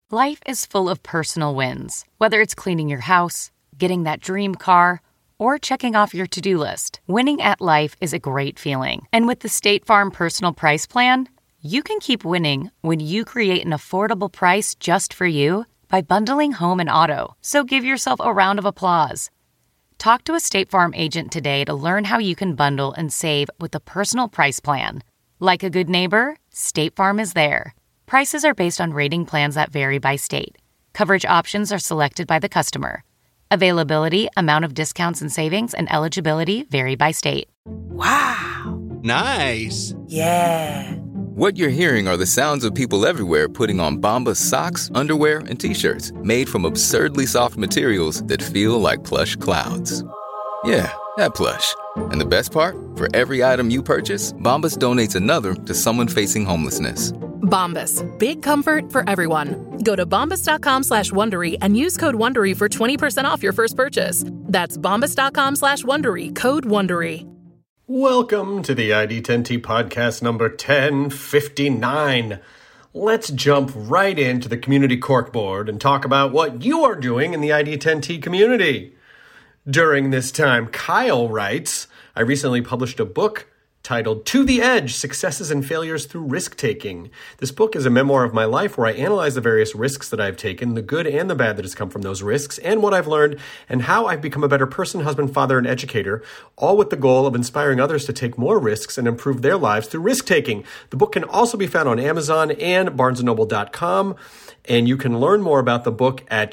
Life is full of personal wins, whether it's cleaning your house, getting that dream car, or checking off your to-do list. Winning at life is a great feeling. And with the State Farm Personal Price Plan, you can keep winning when you create an affordable price just for you by bundling home and auto. So give yourself a round of applause. Talk to a State Farm agent today to learn how you can bundle and save with the Personal Price Plan. Like a good neighbor, State Farm is there. Prices are based on rating plans that vary by state. Coverage options are selected by the customer. Availability, amount of discounts and savings, and eligibility vary by state. Wow. Nice. Yeah. What you're hearing are the sounds of people everywhere putting on Bombas socks, underwear, and T-shirts made from absurdly soft materials that feel like plush clouds. Yeah, that plush. And the best part? For every item you purchase, Bombas donates another to someone facing homelessness. Bombas. Big comfort for everyone. Go to bombas.com/Wondery and use code Wondery for 20% off your first purchase. That's bombas.com/Wondery. Code Wondery. Welcome to the ID10T podcast number 1059. Let's jump right into the community corkboard and talk about what you are doing in the ID10T community. During this time, Kyle writes, I recently published a book titled To the Edge, Successes and Failures Through Risk-Taking. This book is a memoir of my life where I analyze the various risks that I've taken, the good and the bad that has come from those risks, and what I've learned, and how I've become a better person, husband, father, and educator, all with the goal of inspiring others to take more risks and improve their lives through risk-taking. The book can also be found on Amazon and BarnesandNoble.com, and you can learn more about the book at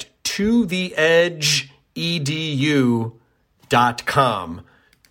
totheedgeedu.com.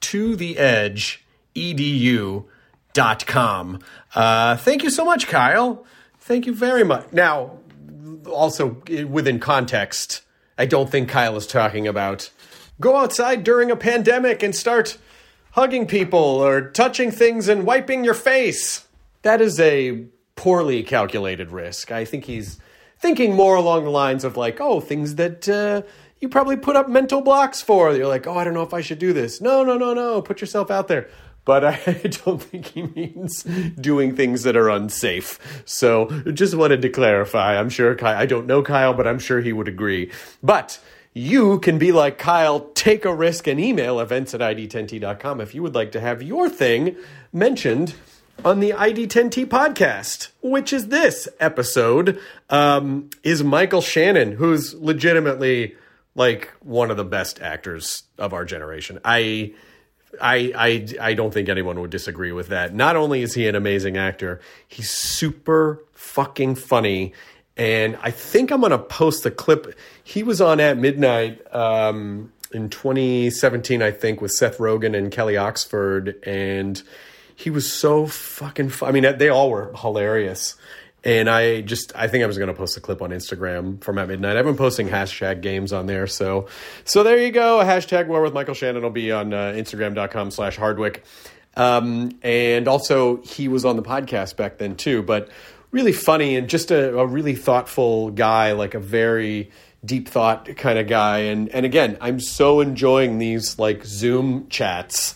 totheedgeedu.com. Thank you so much, Kyle. Thank you very much. Now, also within context, I don't think Kyle is talking about go outside during a pandemic and start hugging people or touching things and wiping your face. That is a poorly calculated risk. I think he's thinking more along the lines of like, oh, things that you probably put up mental blocks for. You're like, oh, I don't know if I should do this. No. Put yourself out there. But I don't think he means doing things that are unsafe. So just wanted to clarify. I'm sure I don't know Kyle, but I'm sure he would agree. But you can be like Kyle, take a risk and email events@id10t.com if you would like to have your thing mentioned on the ID10T podcast, which is this episode, is Michael Shannon, who's legitimately like one of the best actors of our generation. I don't think anyone would disagree with that. Not only is he an amazing actor, he's super fucking funny. And I think I'm going to post the clip. He was on At Midnight in 2017, I think, with Seth Rogen and Kelly Oxford. And he was so fucking I mean, they all were hilarious. And I think I was going to post a clip on Instagram from At Midnight. I've been posting hashtag games on there. So there you go. A hashtag War with Michael Shannon will be on Instagram.com/Hardwick. And also he was on the podcast back then too, but really funny and just a really thoughtful guy, like a very deep thought kind of guy. And again, I'm so enjoying these like Zoom chats.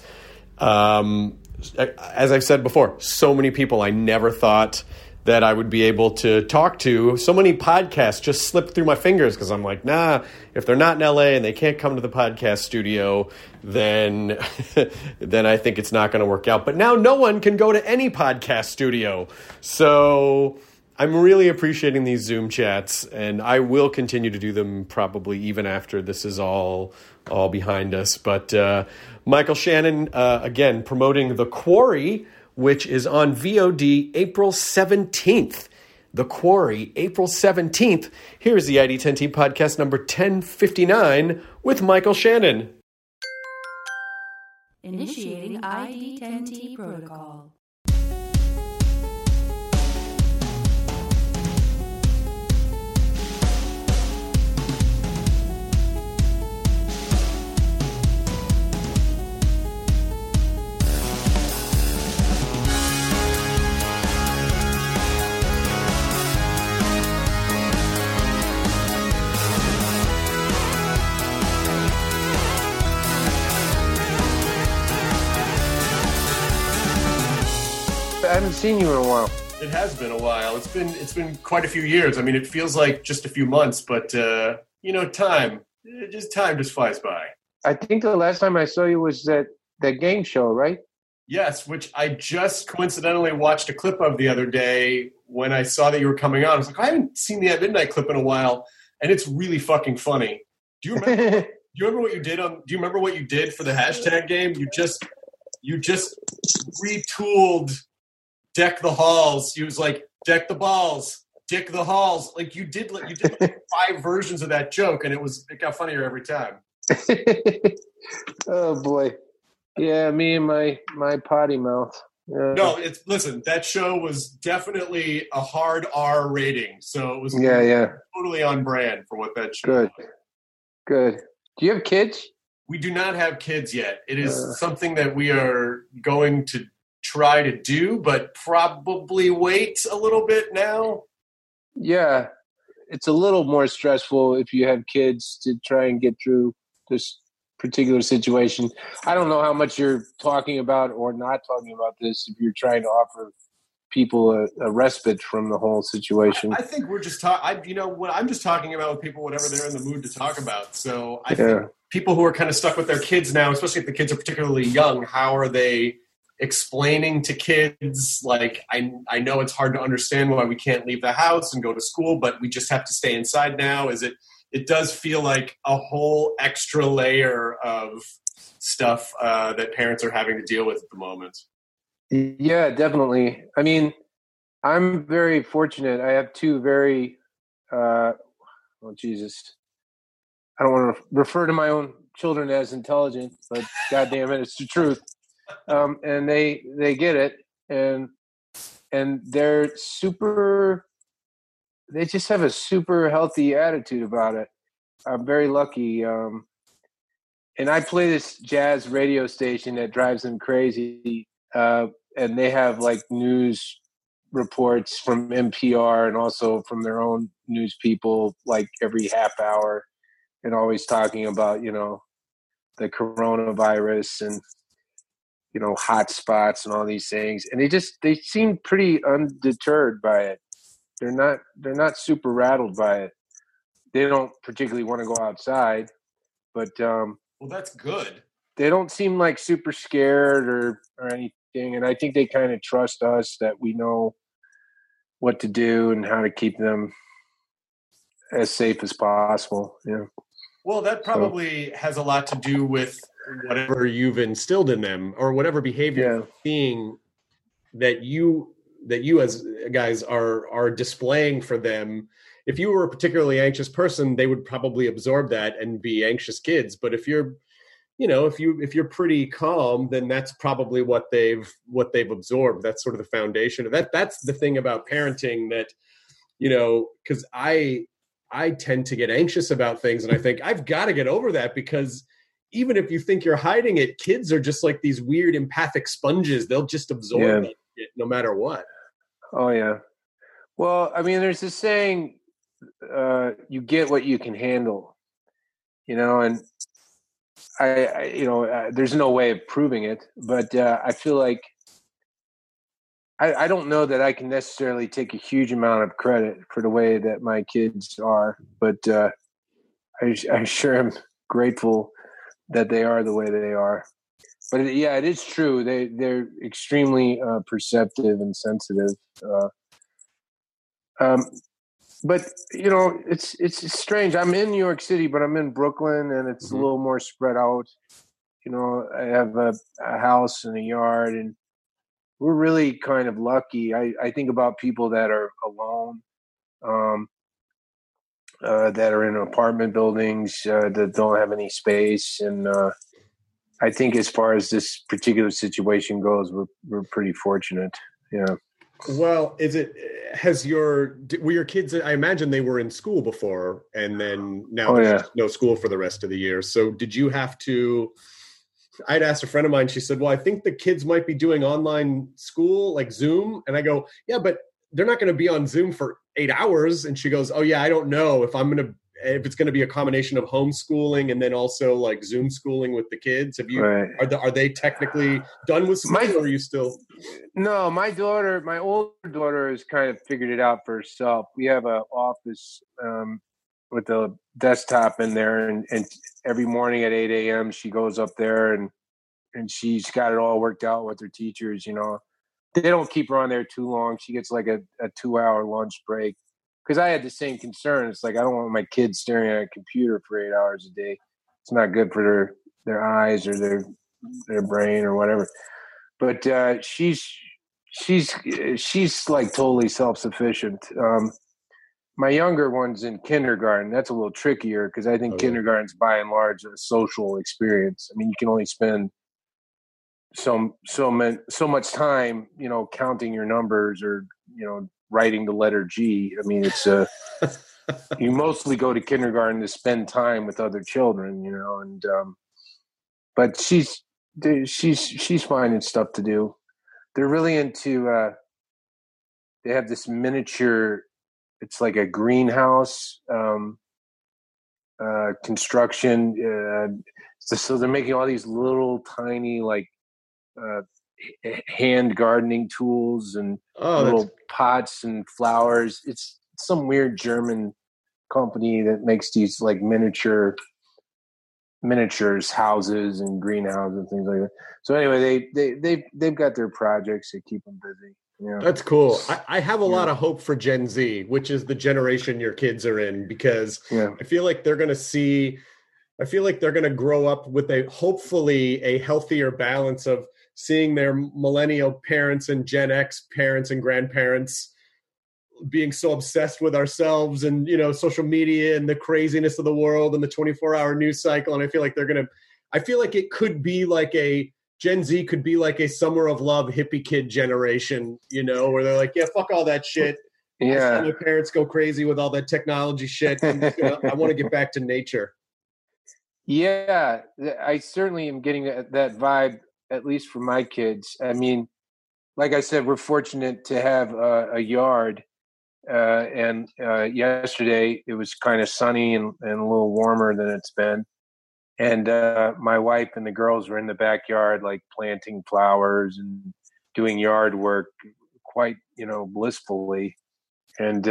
As I've said before, so many people I never thought that I would be able to talk to. So many podcasts just slip through my fingers because I'm like, nah, if they're not in LA and they can't come to the podcast studio, then I think it's not going to work out. But now no one can go to any podcast studio. So I'm really appreciating these Zoom chats, and I will continue to do them probably even after this is all behind us. But Michael Shannon, again, promoting The Quarry, which is on VOD April 17th. The Quarry, April 17th. Here's the ID10T podcast number 1059 with Michael Shannon. Initiating ID10T protocol. I haven't seen you in a while. It has been a while. It's been quite a few years. I mean, it feels like just a few months, but time just flies by. I think the last time I saw you was that game show, right? Yes, which I just coincidentally watched a clip of the other day when I saw that you were coming on. I was like, I haven't seen the At Midnight clip in a while, and it's really fucking funny. Do you remember? Do you remember what you did Do you remember what you did for the hashtag game? You just retooled Deck the Halls. You was like, deck the balls, dick the halls. Like you did like 5 versions of that joke, and it got funnier every time. Oh boy. Yeah, me and my potty mouth. No, listen, that show was definitely a hard R rating, so it was totally on brand for what that show was. Good. Do you have kids? We do not have kids yet. It is something that we are going to try to do, but probably wait a little bit now. Yeah, it's a little more stressful if you have kids to try and get through this particular situation. I don't know how much you're talking about or not talking about this, if you're trying to offer people a respite from the whole situation. I think we're just I'm just talking about with people whatever they're in the mood to talk about. So I think people who are kind of stuck with their kids now, especially if the kids are particularly young, how are they explaining to kids, like, I know it's hard to understand why we can't leave the house and go to school, but we just have to stay inside now. It does feel like a whole extra layer of stuff that parents are having to deal with at the moment. Yeah, definitely. I mean, I'm very fortunate. I have 2 very, I don't want to refer to my own children as intelligent, but goddamn it, it's the truth. And they get it, and they're they just have a super healthy attitude about it. I'm very lucky. And I play this jazz radio station that drives them crazy. And they have like news reports from NPR and also from their own news people, like every half hour, and always talking about, the coronavirus and, hot spots and all these things. And they seem pretty undeterred by it. They're not super rattled by it. They don't particularly want to go outside, but well, that's good. They don't seem like super scared or anything. And I think they kind of trust us that we know what to do and how to keep them as safe as possible. Yeah. Well, that probably has a lot to do with whatever you've instilled in them or whatever behavior you're seeing that you as guys are displaying for them. If you were a particularly anxious person, they would probably absorb that and be anxious kids. But if you're, if you're pretty calm, then that's probably what they've absorbed. That's sort of the foundation of that. That's the thing about parenting that, because I tend to get anxious about things, and I think I've got to get over that, because even if you think you're hiding it, kids are just like these weird empathic sponges. They'll just absorb it no matter what. Oh yeah. Well, I mean, there's this saying, you get what you can handle, and I there's no way of proving it, but I feel like I don't know that I can necessarily take a huge amount of credit for the way that my kids are, but I sure am grateful that they are the way they are. But it is true. They're extremely perceptive and sensitive. But it's strange. I'm in New York City, but I'm in Brooklyn, and it's a little more spread out. I have a house and a yard, and we're really kind of lucky. I think about people that are alone, that are in apartment buildings that don't have any space, and I think as far as this particular situation goes, we're pretty fortunate. Yeah. Well, were your kids, I imagine they were in school before, and then now there's no school for the rest of the year. So did you have to, I'd asked a friend of mine, she said, well, I think the kids might be doing online school, like Zoom. And I go, yeah, but they're not going to be on Zoom for 8 hours. And she goes, oh yeah, I don't know if I'm going to if it's going to be a combination of homeschooling and then also like Zoom schooling with the kids. Have you, Right. are they technically done with school or are you still? No, my older daughter has kind of figured it out for herself. We have an office with a desktop in there, and every morning at 8 a.m. she goes up there and she's got it all worked out with her teachers. They don't keep her on there too long. She gets like a 2-hour lunch break. Because I had the same concern. It's like I don't want my kids staring at a computer for 8 hours a day. It's not good for their eyes or their brain or whatever. But she's like totally self-sufficient. My younger one's in kindergarten. That's a little trickier because I think kindergarten's by and large a social experience. I mean, you can only spend so much time, counting your numbers or writing the letter G. I mean, it's you mostly go to kindergarten to spend time with other children, and but she's finding stuff to do. They're really into they have this miniature, it's like a greenhouse construction. So they're making all these little tiny like hand gardening tools and little pots and flowers. It's some weird German company that makes these like miniatures, houses and greenhouses and things like that. So anyway, they've got their projects that keep them busy. Yeah. That's cool. I have a lot of hope for Gen Z, which is the generation your kids are in, because I feel like they're going to grow up with hopefully a healthier balance of seeing their millennial parents and Gen X parents and grandparents being so obsessed with ourselves and, social media and the craziness of the world and the 24-hour news cycle. And I feel like it could be like Gen Z could be like a summer of love hippie kid generation, where they're like, yeah, fuck all that shit. Yeah. I saw my parents go crazy with all that technology shit. I want to get back to nature. Yeah, I certainly am getting that vibe, at least for my kids. I mean, like I said, we're fortunate to have a yard. And yesterday it was kind of sunny and a little warmer than it's been. And my wife and the girls were in the backyard, like planting flowers and doing yard work quite, blissfully. And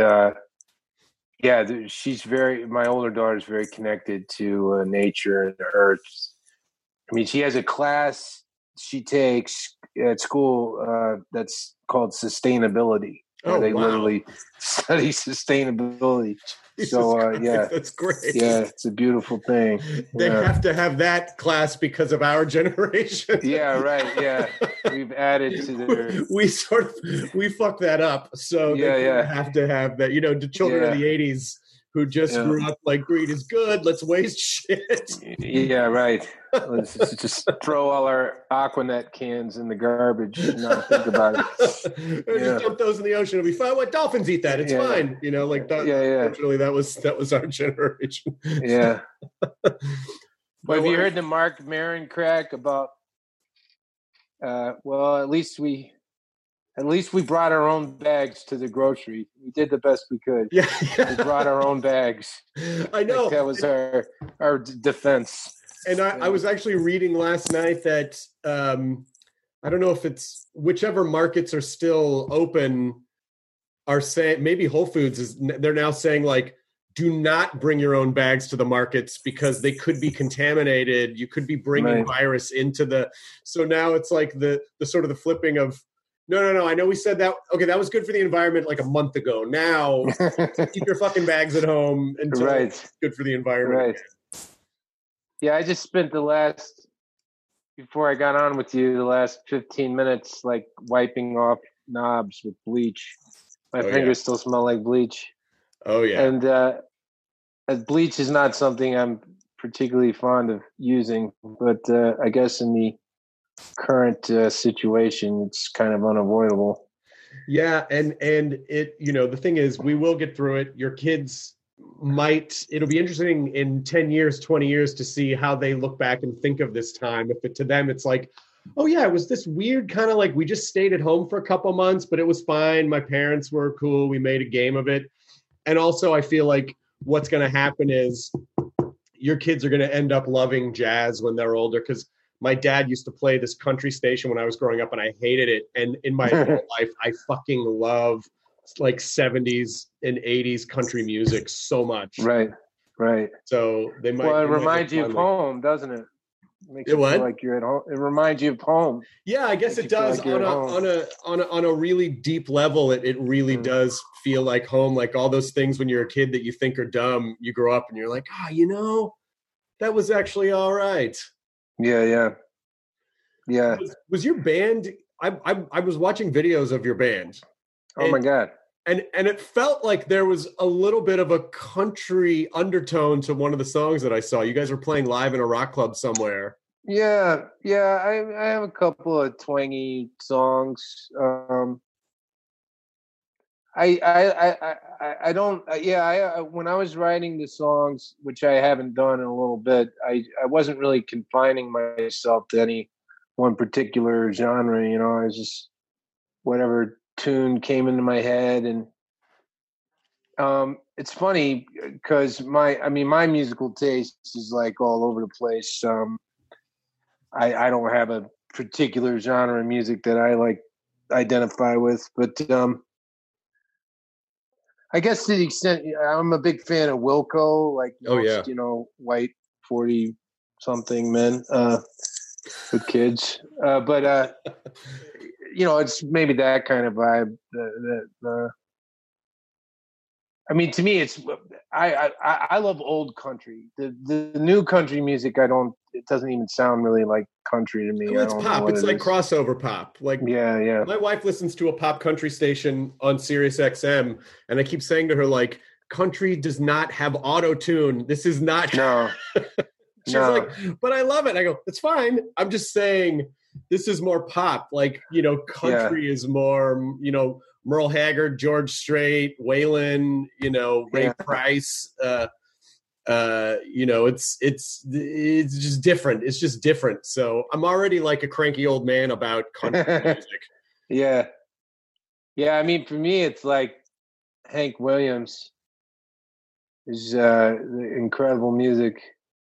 my older daughter's very connected to nature and the earth. I mean, she has a class she takes at school that's called sustainability. They literally study sustainability. That's great. Yeah, it's a beautiful thing. They have to have that class because of our generation. Yeah, right. Yeah, we've added to their. We fucked that up. So they have to have that. The children of the '80s who just grew up like greed is good. Let's waste shit. Yeah, right. Let's just throw all our Aquanet cans in the garbage and not think about it. Just dump those in the ocean. It'll be fine. What dolphins eat that? It's fine. Unfortunately, that was our generation. Yeah. But have you heard the Mark Maron crack about? At least we brought our own bags to the grocery. We did the best we could. Yeah. We brought our own bags. I know. That was our defense. And I was actually reading last night that I don't know if it's whichever markets are still open are saying, maybe Whole Foods they're now saying like, do not bring your own bags to the markets because they could be contaminated. You could be bringing virus into so now it's like the sort of the flipping of, no. I know we said that. Okay, that was good for the environment like a month ago. Now, keep your fucking bags at home until it's good for the environment. Right. Yeah, I just spent before I got on with you, the last 15 minutes like wiping off knobs with bleach. My fingers still smell like bleach. Oh, yeah. And bleach is not something I'm particularly fond of using, but I guess in the current situation, it's kind of unavoidable. Yeah, and it, the thing is, we will get through it. Your kids it'll be interesting in 10 years, 20 years to see how they look back and think of this time. If to them it's like, oh yeah, it was this weird kind of like, we just stayed at home for a couple months, but it was fine. My parents were cool. We made a game of it. And also I feel like what's going to happen is your kids are going to end up loving jazz when they're older, because my dad used to play this country station when I was growing up, and I hated it. And in my adult life, I fucking love like 70s and 80s country music so much. Right. So they might. Well, it they might reminds you of finally- home, doesn't it? Makes It you what? feel like you're at home. It reminds you of home. Yeah, I guess Makes it you feel does like you're at home. on a really deep level. It really does feel like home. Like all those things when you're a kid that you think are dumb, you grow up and you're like, that was actually all right. Yeah. Was your band? I was watching videos of your band. Oh my God. And it felt like there was a little bit of a country undertone to one of the songs that I saw. You guys were playing live in a rock club somewhere. Yeah. I have a couple of twangy songs. I don't. When I was writing the songs, which I haven't done in a little bit, I wasn't really confining myself to any one particular genre. I was just whatever tune came into my head, and it's funny because my musical taste is like all over the place. I don't have a particular genre of music that I like identify with, but I guess to the extent I'm a big fan of Wilco, like most, white 40-something men with kids, but it's maybe that kind of vibe. To me, it's I love old country. The new country music, it doesn't even sound really like country to me. Well, it's pop. It's like crossover pop. Like yeah. My wife listens to a pop country station on Sirius XM, and I keep saying to her, like, country does not have auto tune. This is not. No. She's like, but I love it. I go, it's fine. I'm just saying this is more pop. Like, country is more, Merle Haggard, George Strait, Waylon, Ray Price. It's just different. It's just different. So I'm already like a cranky old man about country music. Yeah. For me, it's like Hank Williams is incredible music.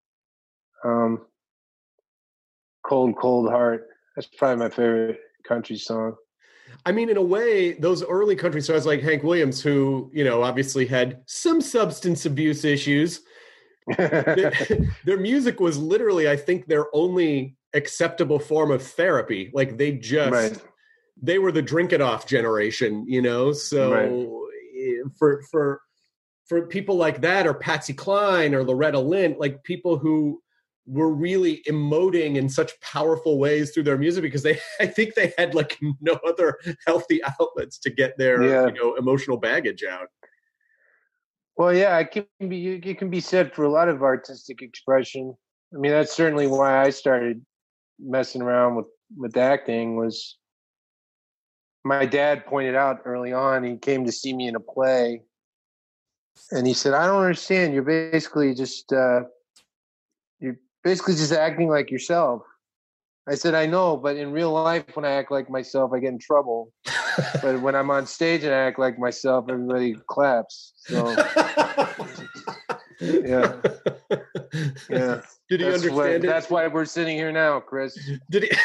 Cold Heart. That's probably my favorite country song. In a way, those early country stars like Hank Williams, who, obviously had some substance abuse issues, their music was literally, I think, their only acceptable form of therapy. Like they were the drink it off generation, So for people like that, or Patsy Cline or Loretta Lynn, like people who were really emoting in such powerful ways through their music, because I think they had like no other healthy outlets to get their emotional baggage out. Well, yeah, it can be said for a lot of artistic expression. That's certainly why I started messing around with acting. Was my dad pointed out early on. He came to see me in a play, and he said, "I don't understand. You're basically just acting like yourself." I said, "I know, but in real life, when I act like myself, I get in trouble. But when I'm on stage and I act like myself, everybody claps." So, yeah. Did he understand it? That's why we're sitting here now, Chris. Did he?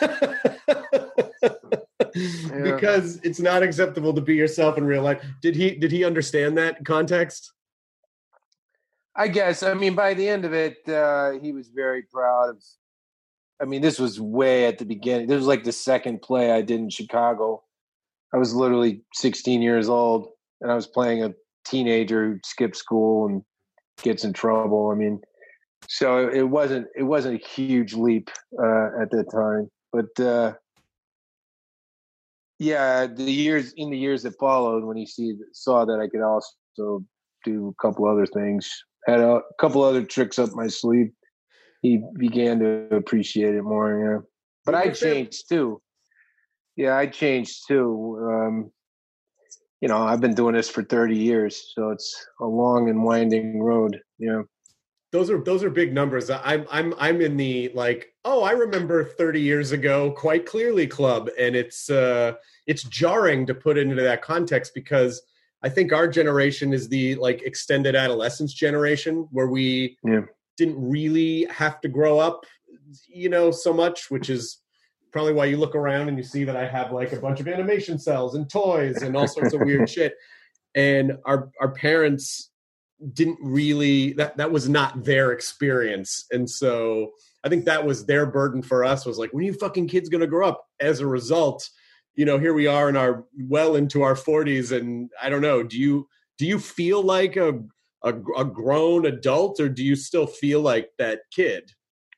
Because it's not acceptable to be yourself in real life. Did he understand that context? I guess. By the end of it, he was very proud of. This was way at the beginning. This was like the second play I did in Chicago. I was literally 16 years old, and I was playing a teenager who skips school and gets in trouble. So it wasn't a huge leap at that time. But in the years that followed, when he saw that I could also do a couple other things, had a couple other tricks up my sleeve, he began to appreciate it more. Yeah, but I changed too. Yeah, I changed too. I've been doing this for 30 years, so it's a long and winding road. Yeah. Those are big numbers. I'm in the like, I remember 30 years ago quite clearly club, and it's jarring to put it into that context, because I think our generation is the like extended adolescence generation where we didn't really have to grow up, so much, which is probably why you look around and you see that I have like a bunch of animation cells and toys and all sorts of weird shit. And our parents didn't really, that was not their experience. And so I think that was their burden for us, was like, when are you fucking kids going to grow up? As a result, here we are well into our 40s. And I don't know, do you feel like a grown adult, or do you still feel like that kid?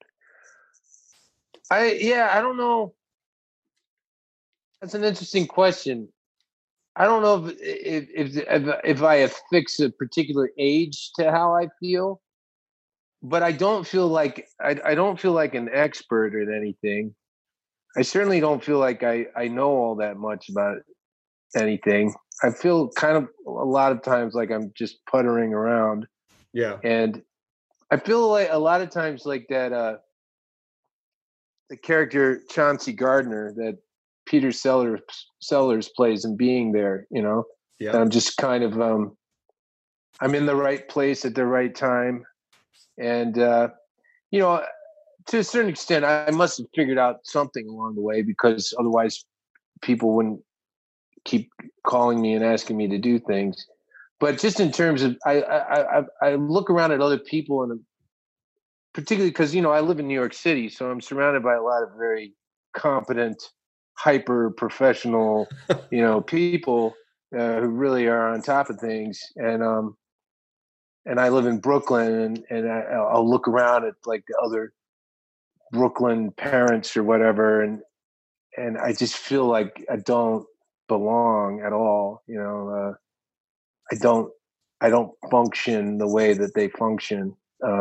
I don't know. That's an interesting question. I don't know if I affix a particular age to how I feel, but I don't feel like I don't feel like an expert at anything. I certainly don't feel like I know all that much about anything. I feel kind of a lot of times like I'm just puttering around. Yeah. And I feel like a lot of times like that the character Chauncey Gardner that Peter Sellers plays in Being There, Yeah. And I'm just kind of I'm in the right place at the right time. And to a certain extent I must have figured out something along the way, because otherwise people wouldn't keep calling me and asking me to do things. But just in terms of I look around at other people, and particularly because I live in New York City, so I'm surrounded by a lot of very competent, hyper professional people who really are on top of things. And I live in Brooklyn, and I'll look around at like the other Brooklyn parents or whatever, and I just feel like I don't belong at all. I don't function the way that they function.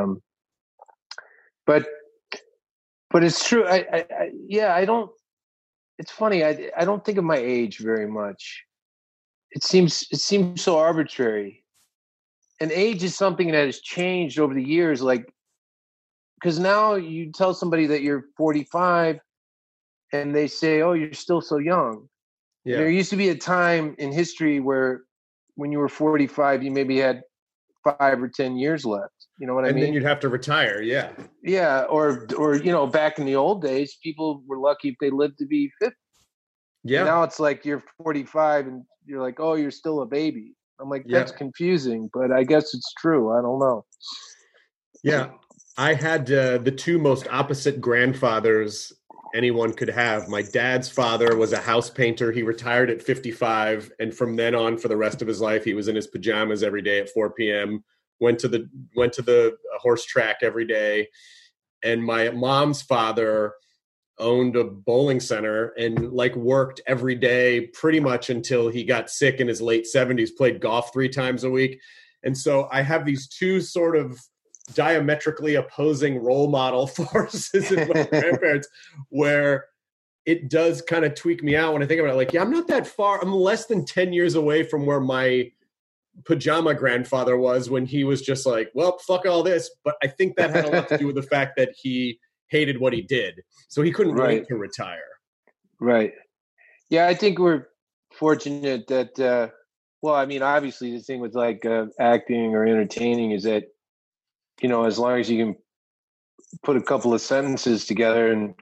But it's true. I don't. It's funny. I don't think of my age very much. It seems so arbitrary. And age is something that has changed over the years. Like, because now you tell somebody that you're 45, and they say, "Oh, you're still so young." Yeah. There used to be a time in history where, when you were 45, you maybe had 5 or 10 years left. You know what I mean? And then you'd have to retire. Yeah. Yeah. Or back in the old days, people were lucky if they lived to be 50. Yeah. And now it's like you're 45 and you're like, "Oh, you're still a baby." I'm like, that's confusing, but I guess it's true. I don't know. Yeah. I had the two most opposite grandfathers anyone could have. My dad's father was a house painter. He retired at 55. And from then on, for the rest of his life, he was in his pajamas every day at 4 p.m., went to the horse track every day. And my mom's father owned a bowling center and worked every day pretty much until he got sick in his late 70s, played golf 3 times a week. And so I have these two sort of diametrically opposing role model forces in my grandparents, where it does kind of tweak me out when I think about it. I'm not that far. I'm less than 10 years away from where my pajama grandfather was when he was just like, well, fuck all this. But I think that had a lot to do with the fact that he hated what he did. So he couldn't wait to retire. Right. Yeah, I think we're fortunate that, obviously the thing with acting or entertaining is that, as long as you can put a couple of sentences together and,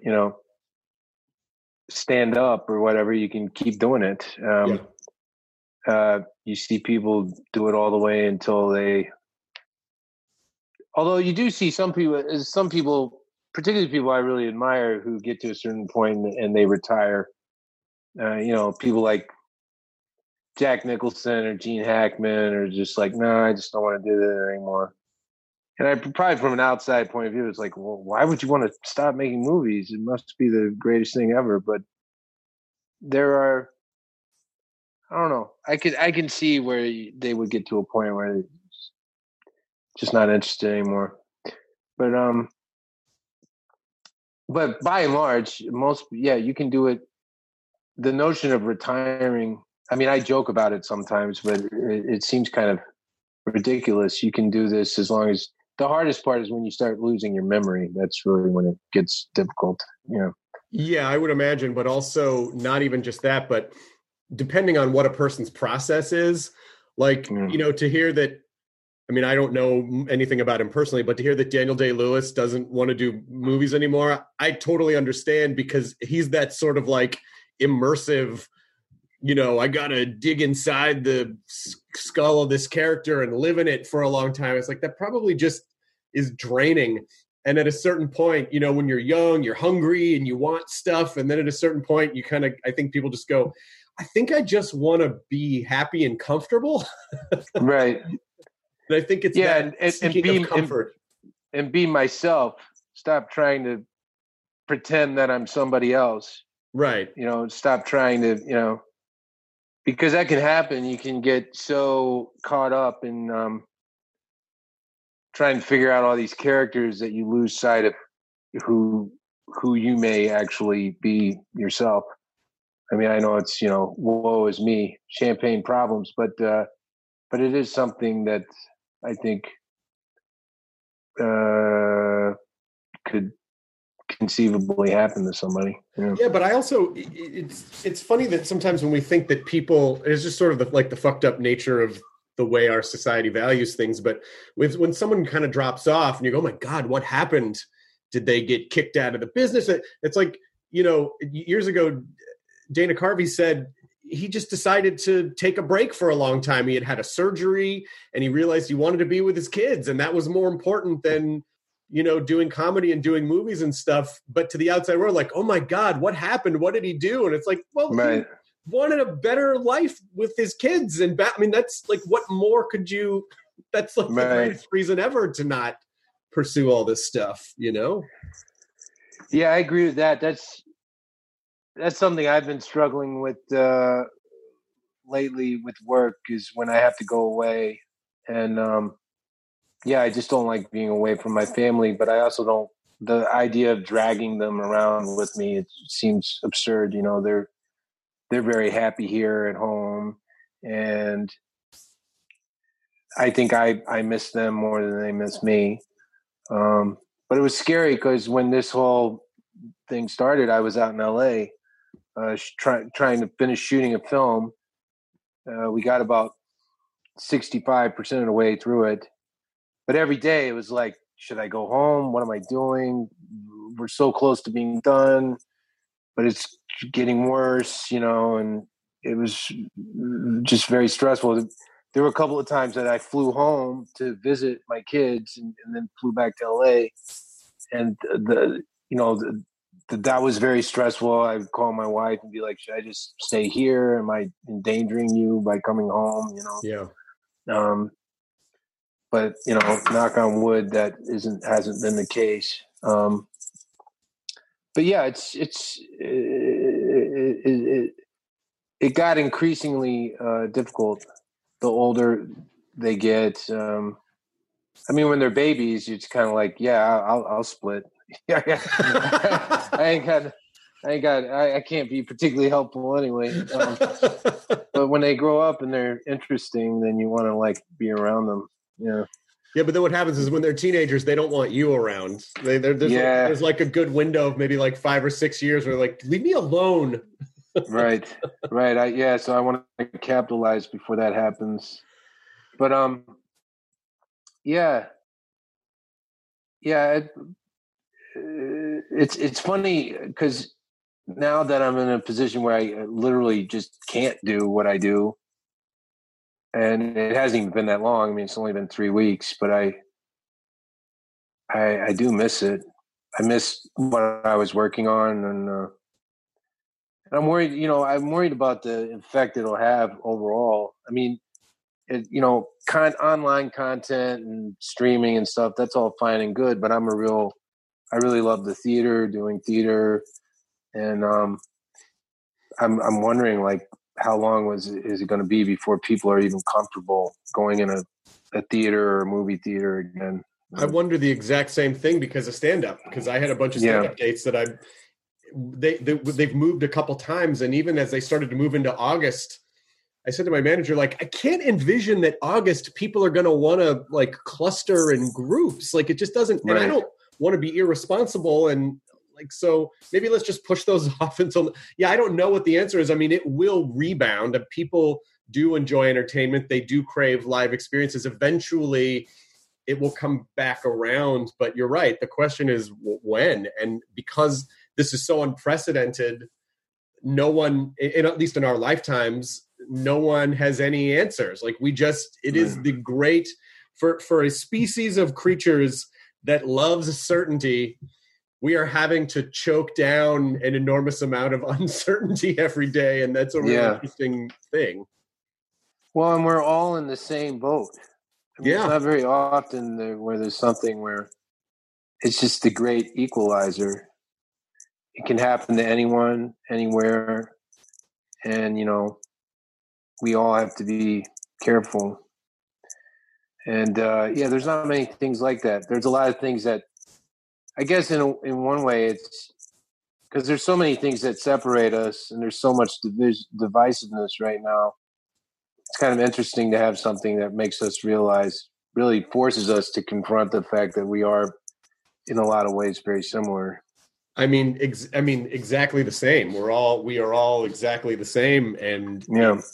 stand up or whatever, you can keep doing it. You see people do it all the way until although you do see some people, particularly people I really admire, who get to a certain point and they retire. People like Jack Nicholson or Gene Hackman are just like, no, I just don't want to do that anymore. And I probably from an outside point of view, it's like, well, why would you want to stop making movies? It must be the greatest thing ever. But there are, I don't know. I can see where they would get to a point where they're just not interested anymore. But by and large, you can do it. The notion of retiring, I joke about it sometimes, but it seems kind of ridiculous. You can do this as long as, the hardest part is when you start losing your memory. That's really when it gets difficult. Yeah, I would imagine, but also not even just that, but depending on what a person's process is, Like, to hear that, I mean, I don't know anything about him personally, but to hear that Daniel Day-Lewis doesn't want to do movies anymore, I totally understand, because he's that sort of like immersive, I got to dig inside the skull of this character and live in it for a long time. It's like that probably just is draining. And at a certain point, when you're young, you're hungry and you want stuff. And then at a certain point, you kind of, I think people just go, I think I just want to be happy and comfortable. Right. And I think it's seeking of comfort. And be myself. Stop trying to pretend that I'm somebody else. Right. Stop trying to, because that can happen. You can get so caught up in trying to figure out all these characters that you lose sight of who you may actually be yourself. I mean, I know it's, woe is me, champagne problems, but it is something that I think could conceivably happen to somebody. Yeah, but I also, it's funny that sometimes when we think that people, it's just sort of the fucked up nature of the way our society values things. But when someone kind of drops off and you go, oh my God, what happened? Did they get kicked out of the business? It's like, years ago, Dana Carvey said he just decided to take a break for a long time. He had a surgery and he realized he wanted to be with his kids. And that was more important than, doing comedy and doing movies and stuff. But to the outside world, like, oh my God, what happened? What did he do? And it's like, well, right. He wanted a better life with his kids. And I mean, that's like, what more could you, that's like the greatest reason ever to not pursue all this stuff, Yeah, I agree with that. That's something I've been struggling with lately with work, is when I have to go away. And I just don't like being away from my family, but I also don't, the idea of dragging them around with me, it seems absurd. They're very happy here at home, and I think I miss them more than they miss me. But it was scary because when this whole thing started, I was out in LA trying to finish shooting a film. We got about 65% of the way through it. But every day it was like, should I go home? What am I doing? We're so close to being done, but it's getting worse, and it was just very stressful. There were a couple of times that I flew home to visit my kids and then flew back to LA. And that was very stressful. I would call my wife and be like, should I just stay here? Am I endangering you by coming home? Yeah. But knock on wood, that hasn't been the case. But yeah, it got increasingly difficult the older they get. I mean, when they're babies, it's kind of like, yeah, I'll split. I can't be particularly helpful anyway. But when they grow up and they're interesting, then you want to like be around them. Yeah. Yeah, but then what happens is when they're teenagers, they don't want you around. There's like a good window of maybe like 5 or 6 years where like, leave me alone. Right. So I want to capitalize before that happens. But it's funny because now that I'm in a position where I literally just can't do what I do, and it hasn't even been that long. I mean, it's only been 3 weeks, but I do miss it. I miss what I was working on, and I'm worried. I'm worried about the effect it'll have overall. I mean, online content and streaming and stuff, that's all fine and good, but I really love the theater, doing theater, and I'm wondering, like, how long is it going to be before people are even comfortable going in a theater or a movie theater again? I wonder the exact same thing because of stand-up, because I had a bunch of stand-up dates that they've moved a couple times, and even as they started to move into August, I said to my manager, like, I can't envision that August people are going to want to like cluster in groups. Like, it just doesn't, and I don't want to be irresponsible. And like, so maybe let's just push those off until, I don't know what the answer is. I mean, it will rebound. People do enjoy entertainment. They do crave live experiences. Eventually, it will come back around. But you're right. The question is when. And because this is so unprecedented, no one, at least in our lifetimes, no one has any answers. Like it is the great, for a species of creatures that loves certainty, we are having to choke down an enormous amount of uncertainty every day. And that's a really interesting thing. Well, and we're all in the same boat. I mean, it's not very often where there's something where it's just the great equalizer. It can happen to anyone, anywhere. And, we all have to be careful. And, there's not many things like that. There's a lot of things that, I guess in one way, it's because there's so many things that separate us and there's so much divisiveness right now. It's kind of interesting to have something that makes us realize, really forces us to confront the fact that we are, in a lot of ways, very similar. I mean, exactly the same. We are all exactly the same, and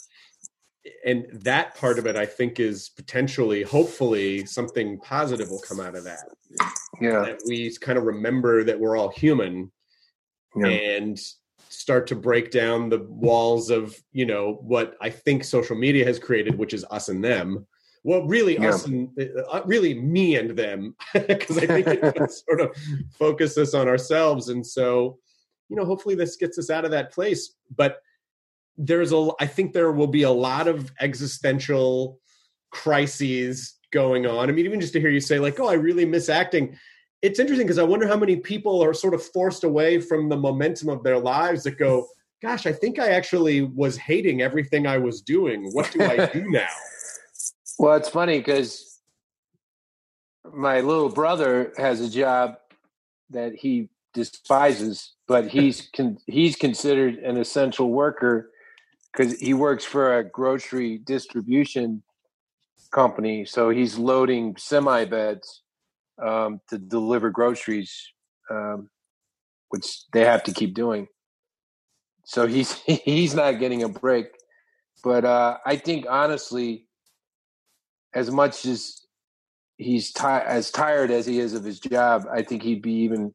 that part of it, I think, is potentially, hopefully, something positive will come out of that. Yeah, that we kind of remember that we're all human, and start to break down the walls of, what I think social media has created, which is us and them. Well, really us and really me and them, because I think it can sort of focus us on ourselves. And so, hopefully this gets us out of that place. But I think there will be a lot of existential crises going on. I mean, even just to hear you say like, oh, I really miss acting. It's interesting because I wonder how many people are sort of forced away from the momentum of their lives that go, gosh, I think I actually was hating everything I was doing. What do I do now? Well, it's funny because my little brother has a job that he despises, but he's considered an essential worker because he works for a grocery distribution company. So he's loading semi beds to deliver groceries, which they have to keep doing. So he's not getting a break. But I think honestly, as much as he's as tired as he is of his job, I think it'd be even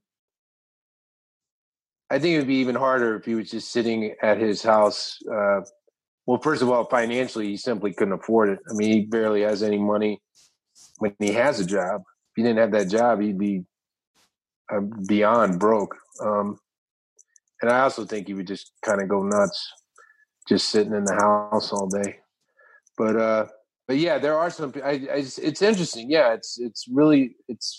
harder if he was just sitting at his house. Well, first of all, financially, he simply couldn't afford it. I mean, he barely has any money when he has a job. If he didn't have that job, he'd be beyond broke. And I also think he would just kind of go nuts just sitting in the house all day. But yeah, there are some. It's interesting. Yeah, it's really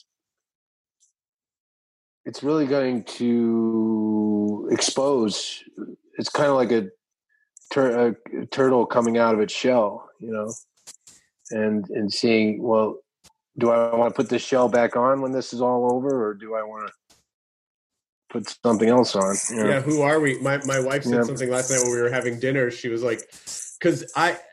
going to expose. It's kind of like a turtle coming out of its shell, and seeing, well, do I want to put this shell back on when this is all over, or do I want to put something else on? Yeah, who are we? My wife said something last night when we were having dinner. She was like, because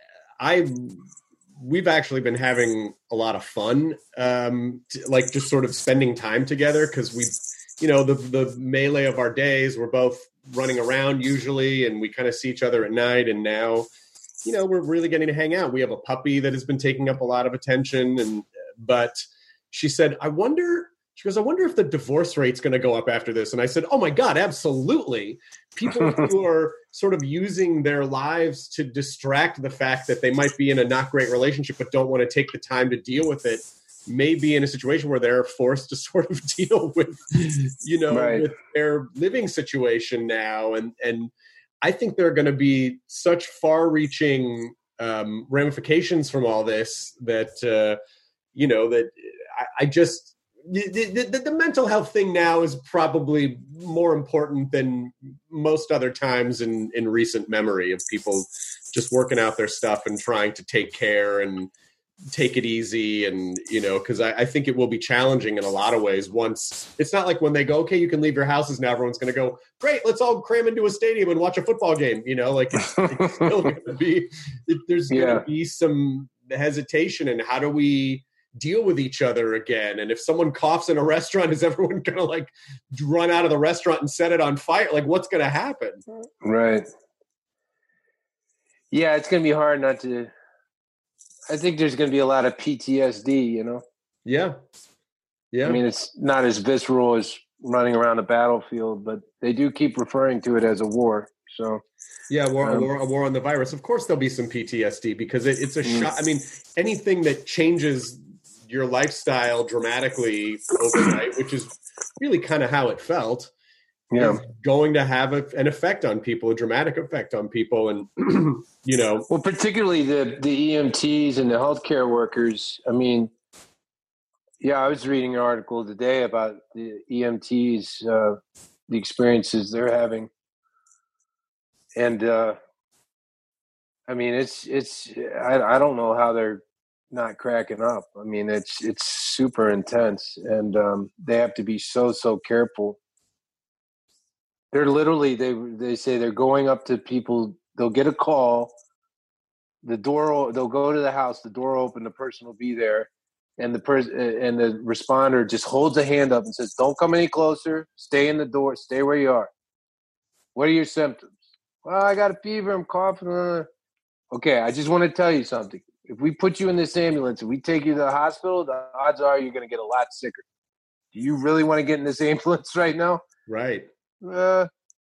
we've actually been having a lot of fun, like just sort of spending time together, because we, the melee of our days, we're both running around usually, and we kind of see each other at night. And now, we're really getting to hang out. We have a puppy that has been taking up a lot of attention. But she said, I wonder if the divorce rate's going to go up after this. And I said, oh my God, absolutely. People who are sort of using their lives to distract the fact that they might be in a not great relationship, but don't want to take the time to deal with it, may be in a situation where they're forced to sort of deal with, right, with their living situation now. And I think there are going to be such far-reaching ramifications from all this that, that I just, the mental health thing now is probably more important than most other times in recent memory, of people just working out their stuff and trying to take care and take it easy. And, because I think it will be challenging in a lot of ways. Once, it's not like when they go, okay, you can leave your houses now, everyone's going to go, great, let's all cram into a stadium and watch a football game. It's still going to be, there's going to be some hesitation. And how do we deal with each other again? And if someone coughs in a restaurant, is everyone going to run out of the restaurant and set it on fire? What's going to happen? Right. Yeah, it's going to be hard not to. I think there's going to be a lot of PTSD, you know? Yeah. Yeah. I mean, it's not as visceral as running around a battlefield, but they do keep referring to it as a war. So, yeah, a war on the virus. Of course, there'll be some PTSD because it's a shock. I mean, anything that changes your lifestyle dramatically overnight, which is really kind of how it felt, is going to have an effect on people, a dramatic effect on people. And, you know. Well, particularly the EMTs and the healthcare workers. I mean, yeah, I was reading an article today about the EMTs, the experiences they're having. And, I mean, I don't know how they're not cracking up. I mean, it's super intense, and they have to be so careful. They're literally, they say they're going up to people. They'll get a call, they'll go to the house, the door open, the person will be there, and the responder just holds a hand up and says, "Don't come any closer. Stay in the door. Stay where you are. What are your symptoms?" "Well, I got a fever. I'm coughing." "Okay, I just want to tell you something. If we put you in this ambulance and we take you to the hospital, the odds are you're going to get a lot sicker. Do you really want to get in this ambulance right now?" Right. No,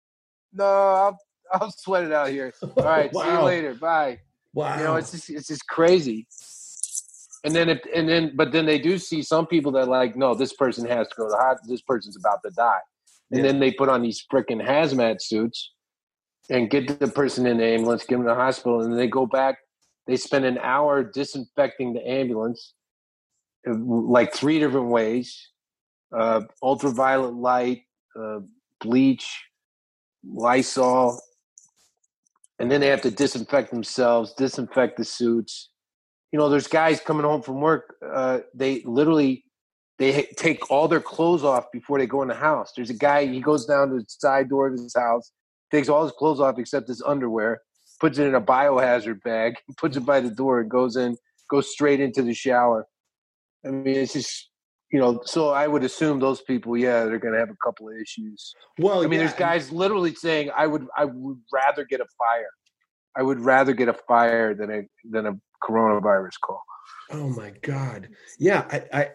I'll sweat it out here. All right, Wow. See you later. Bye. Wow. You know, it's just crazy. And then they do see some people that like, no, this person has to go to the hospital. This person's about to die. And then they put on these freaking hazmat suits and get the person in the ambulance, get them to the hospital, and then they go back. They spend an hour disinfecting the ambulance, like 3 different ways: ultraviolet light, bleach, Lysol, and then they have to disinfect themselves, disinfect the suits. You know, there's guys coming home from work. They take all their clothes off before they go in the house. There's a guy, he goes down to the side door of his house, takes all his clothes off except his underwear, puts it in a biohazard bag, puts it by the door, and goes straight into the shower. I mean, it's just, you know, so I would assume those people, they're going to have a couple of issues. Well, I mean, there's guys literally saying, I would rather get a fire. I would rather get a fire than a coronavirus call. Oh my God. Yeah.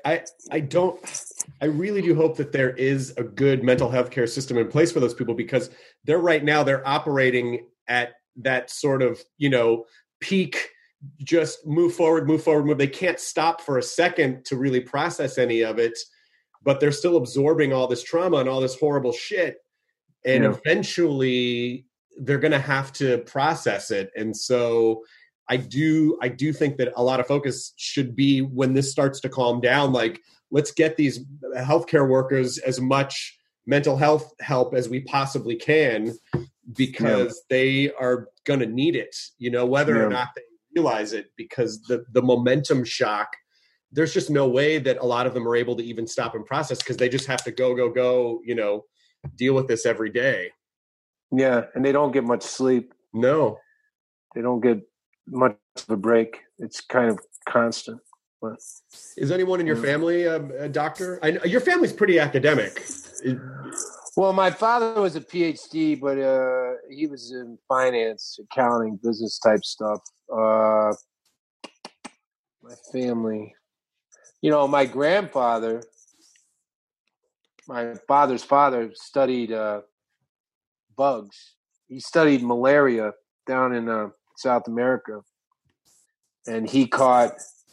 I really do hope that there is a good mental health care system in place for those people, because they're operating at that sort of, you know, peak, just move forward. They can't stop for a second to really process any of it, but they're still absorbing all this trauma and all this horrible shit. And eventually they're going to have to process it. And so I do think that a lot of focus should be, when this starts to calm down, like, let's get these healthcare workers as much mental health help as we possibly can, because they are going to need it, you know, whether or not they realize it, because the momentum shock, there's just no way that a lot of them are able to even stop and process, because they just have to go, you know, deal with this every day. Yeah. And they don't get much sleep. No. They don't get much of a break. It's kind of constant. But is anyone in your family a doctor? I know your family's pretty academic. Well, my father was a PhD, but he was in finance, accounting, business type stuff. My family, you know, my grandfather, my father's father, studied bugs. He studied malaria down in South America, and he caught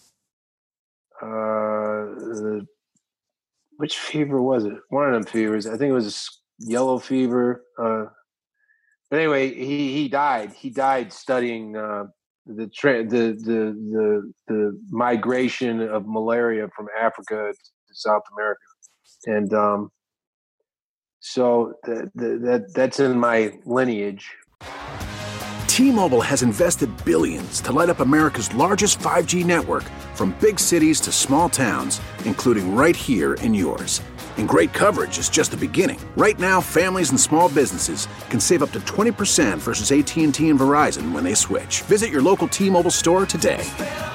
which fever was it? One of them fevers. I think it was yellow fever. But anyway, he died. He died studying the migration of malaria from Africa to South America, and so that's in my lineage. T-Mobile has invested billions to light up America's largest 5G network, from big cities to small towns, including right here in yours. And great coverage is just the beginning. Right now, families and small businesses can save up to 20% versus AT&T and Verizon when they switch. Visit your local T-Mobile store today.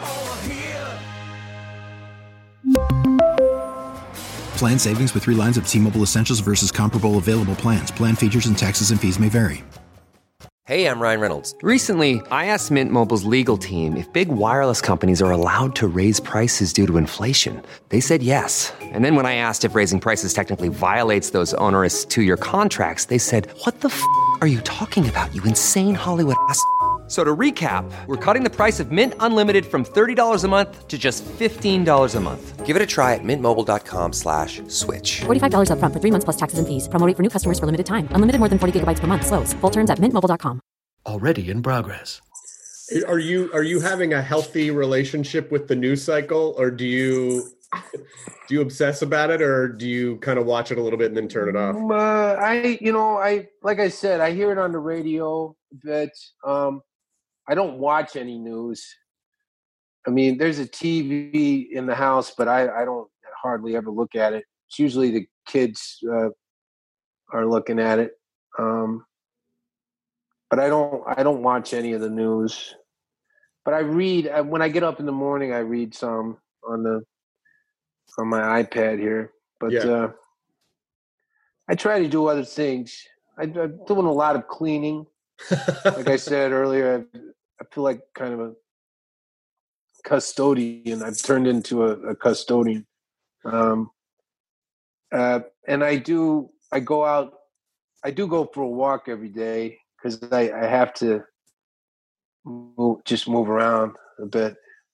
Plan savings with 3 lines of T-Mobile Essentials versus comparable available plans. Plan features and taxes and fees may vary. Hey, I'm Ryan Reynolds. Recently, I asked Mint Mobile's legal team if big wireless companies are allowed to raise prices due to inflation. They said yes. And then when I asked if raising prices technically violates those onerous 2-year contracts, they said, "What the f*** are you talking about, you insane Hollywood ass?" So to recap, we're cutting the price of Mint Unlimited from $30 a month to just $15 a month. Give it a try at mintmobile.com/switch. $45 up front for 3 months plus taxes and fees. Promo rate for new customers for limited time. Unlimited more than 40 gigabytes per month. Slows full terms at mintmobile.com. Already in progress. Are you having a healthy relationship with the news cycle, or do you obsess about it, or do you kind of watch it a little bit and then turn it off? I like I said, I hear it on the radio, but I don't watch any news. I mean, there's a TV in the house, but I don't hardly ever look at it. It's usually the kids are looking at it. But I don't watch any of the news. But I read when I get up in the morning. I read some on my iPad here. But I try to do other things. I'm doing a lot of cleaning. Like I said earlier, I feel like kind of a custodian. I've turned into a custodian. And I do go out. I do go for a walk every day because I have to move around a bit.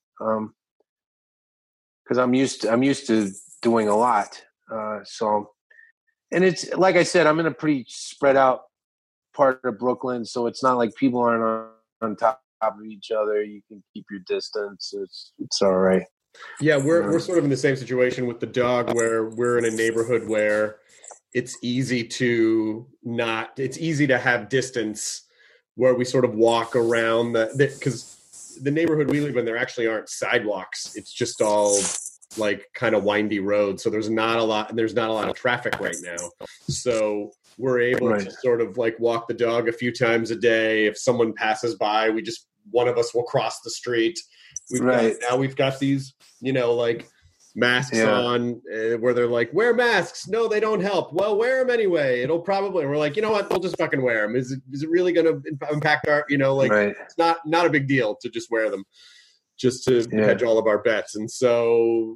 Because I'm used to doing a lot. So, and it's like I said, I'm in a pretty spread out part of Brooklyn, so it's not like people aren't on top of each other. You can keep your distance. It's all right. Yeah, we're sort of in the same situation with the dog, where we're in a neighborhood where it's easy to have distance, where we sort of walk around because the neighborhood we live in, there actually aren't sidewalks. It's just all like kind of windy roads. So there's not a lot of traffic right now. So we're able to sort of like walk the dog a few times a day. If someone passes by, one of us will cross the street. We've got these, like masks on where they're like, wear masks. No, they don't help. Well, wear them anyway. It'll probably, we're like, you know what? We'll just fucking wear them. Is it really going to impact our, it's not a big deal to just wear them, just to hedge all of our bets. And so,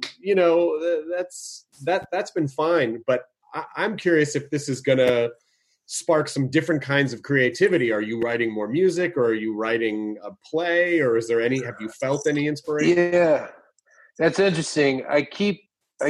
that's been fine. But I'm curious if this is going to spark some different kinds of creativity. Are you writing more music, or are you writing a play, or have you felt any inspiration? Yeah, that's interesting. I keep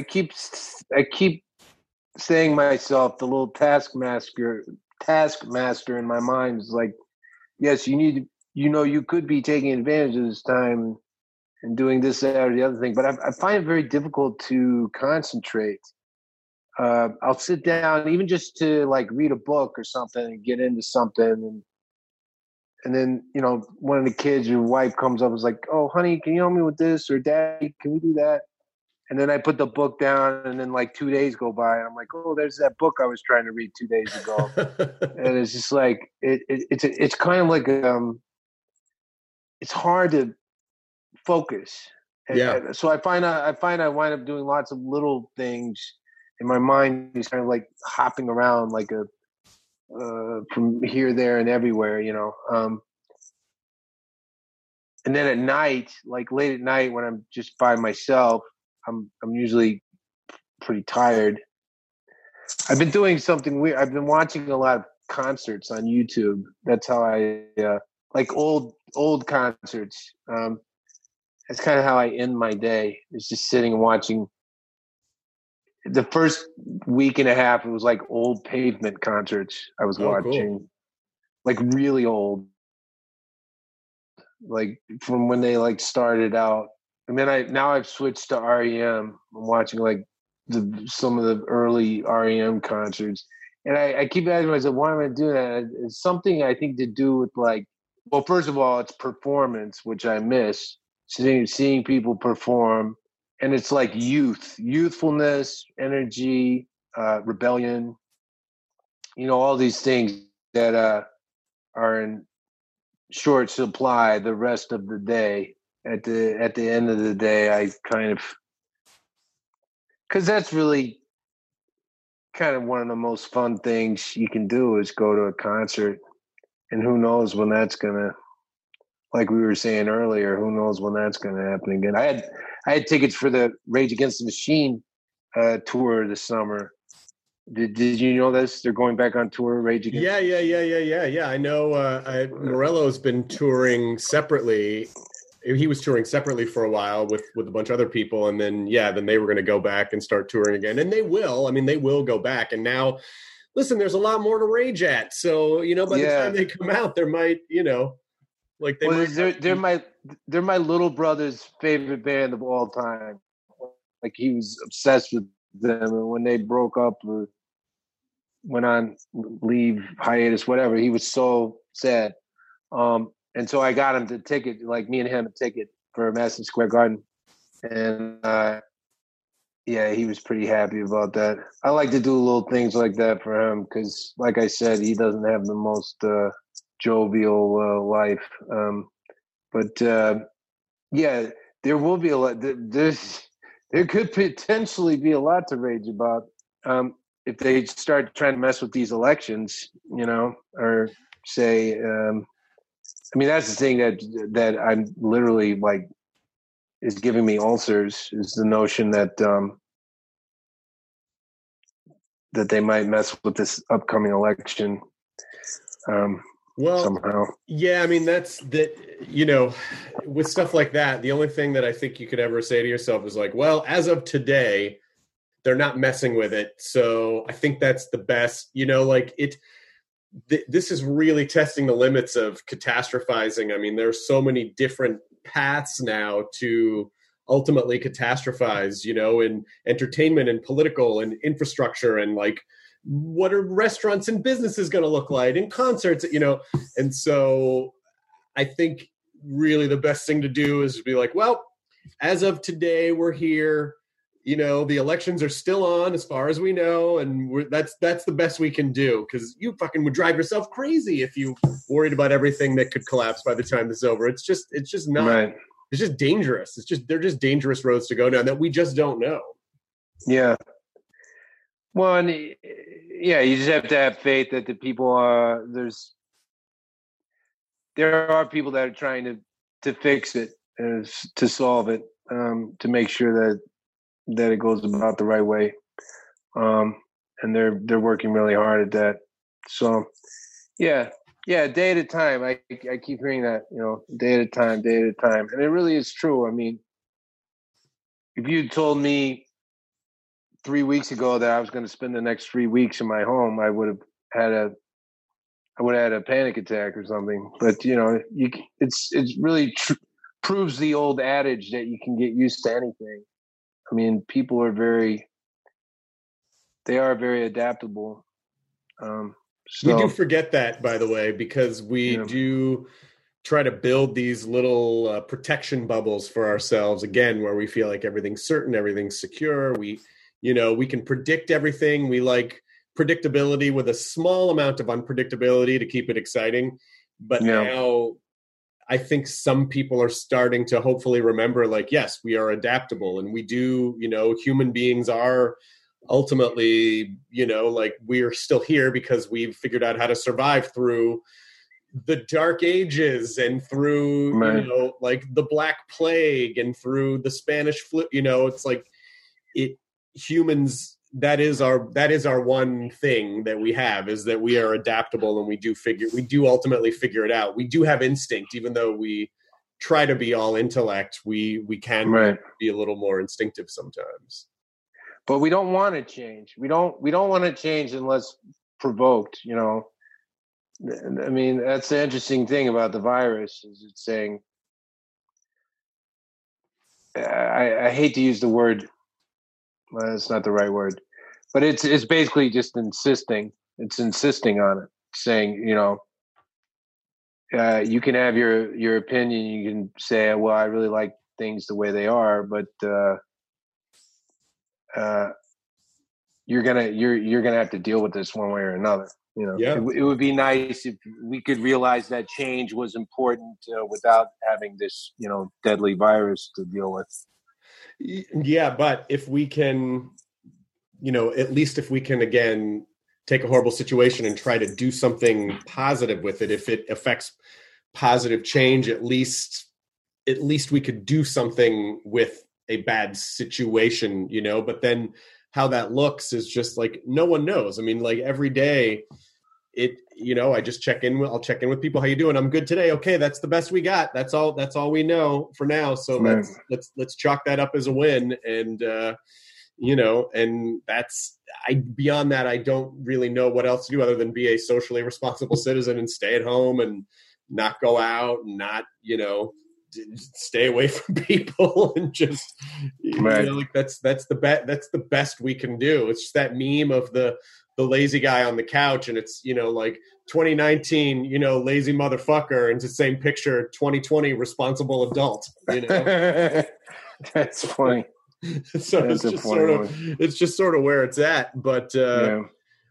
saying myself, the little taskmaster in my mind is like, yes, you could be taking advantage of this time and doing this, that, or the other thing. But I find it very difficult to concentrate. I'll sit down even just to like read a book or something and get into something. And then, one of the kids, your wife comes up and is like, oh, honey, can you help me with this? Or Daddy, can we do that? And then I put the book down, and then like 2 days go by and I'm like, oh, there's that book I was trying to read 2 days ago. And it's just like, it's kind of like, it's hard to focus. And so I find I wind up doing lots of little things, and my mind is kind of like hopping around like from here, there, and everywhere, and then at night, like late at night when I'm just by myself, I'm usually pretty tired. I've been doing something weird. I've been watching a lot of concerts on YouTube. That's how I like old concerts. That's kind of how I end my day. It's just sitting and watching. The first week and a half, it was like old Pavement concerts I was watching. Cool. Like really old. Like from when they like started out. And then now I've switched to REM. I'm watching like some of the early REM concerts. And I keep asking myself, why am I doing that? It's something I think to do with like, well, first of all, it's performance, which I miss. Seeing people perform. And it's like youthfulness, energy, rebellion, all these things that are in short supply the rest of the day. At the end of the day, I kind of, because that's really kind of one of the most fun things you can do is go to a concert. And who knows when that's gonna, like we were saying earlier, who knows when that's gonna happen again. I had tickets for the Rage Against the Machine tour this summer. Did you know this? They're going back on tour, Rage Against. Yeah. I know Morello's been touring separately. He was touring separately for a while with a bunch of other people, and then they were going to go back and start touring again, and they will. I mean, they will go back. And now, listen, there's a lot more to rage at. So by the time they come out, there might they're my little brother's favorite band of all time. Like, he was obsessed with them, and when they broke up or went on leave, hiatus, whatever, he was so sad. And so I got him the ticket, like me and him, a ticket for Madison Square Garden. And he was pretty happy about that. I like to do little things like that for him because, like I said, he doesn't have the most jovial life. There will be a lot. There could potentially be a lot to rage about if they start trying to mess with these elections, or say, that's the thing that I'm literally like is giving me ulcers, is the notion that that they might mess with this upcoming election. Somehow. Yeah, that's with stuff like that, the only thing that I think you could ever say to yourself is like, well, as of today, they're not messing with it. So I think that's the best, this is really testing the limits of catastrophizing. There's so many different paths now to ultimately catastrophize, in entertainment and political and infrastructure and like, what are restaurants and businesses going to look like and concerts, and so I think really the best thing to do is be like, well, as of today, we're here, the elections are still on as far as we know, and that's the best we can do, because you fucking would drive yourself crazy if you worried about everything that could collapse by the time this is over. It's just not right. It's just dangerous. They're just dangerous roads to go down that we just don't know. Yeah. Well, and you just have to have faith that the people there are people that are trying to fix it, to solve it, to make sure that it goes about the right way, and they're working really hard at that. So, day at a time. I keep hearing that, day at a time, and it really is true. If you told me 3 weeks ago that I was going to spend the next 3 weeks in my home, I would have had a panic attack or something. But it's really proves the old adage that you can get used to anything. People are very adaptable. We do forget that, by the way, because we do try to build these little protection bubbles for ourselves, again, where we feel like everything's certain, everything's secure. We can predict everything. We like predictability with a small amount of unpredictability to keep it exciting. But now I think some people are starting to hopefully remember, like, yes, we are adaptable, and we do, human beings are ultimately, like, we're still here because we've figured out how to survive through the Dark Ages and through, like the Black Plague and through the Spanish flu. It's like humans, that is our one thing that we have, is that we are adaptable, and we do ultimately figure it out. We do have instinct, even though we try to be all intellect, we can be a little more instinctive sometimes. But we don't want to change. We don't want to change unless provoked, that's the interesting thing about the virus, is it's saying, I hate to use the word, well, it's not the right word, but it's basically just insisting. It's insisting on it, saying, you can have your opinion. You can say, well, I really like things the way they are, but you're gonna have to deal with this one way or another. It would be nice if we could realize that change was important without having this, deadly virus to deal with. Yeah, but if we can, at least if we can, again, take a horrible situation and try to do something positive with it. If it affects positive change, at least we could do something with a bad situation, but then how that looks is just like, no one knows. I mean, like every day I just I'll check in with people. How you doing? I'm good today. Okay. That's the best we got. That's all we know for now. So let's chalk that up as a win. And, and beyond that, I don't really know what else to do other than be a socially responsible citizen and stay at home and not go out and not, stay away from people and just, like that's the best we can do. It's just that meme of the lazy guy on the couch, and it's, like 2019, lazy motherfucker, and it's the same picture, 2020 responsible adult, That's funny. So it's just sort of where it's at. But I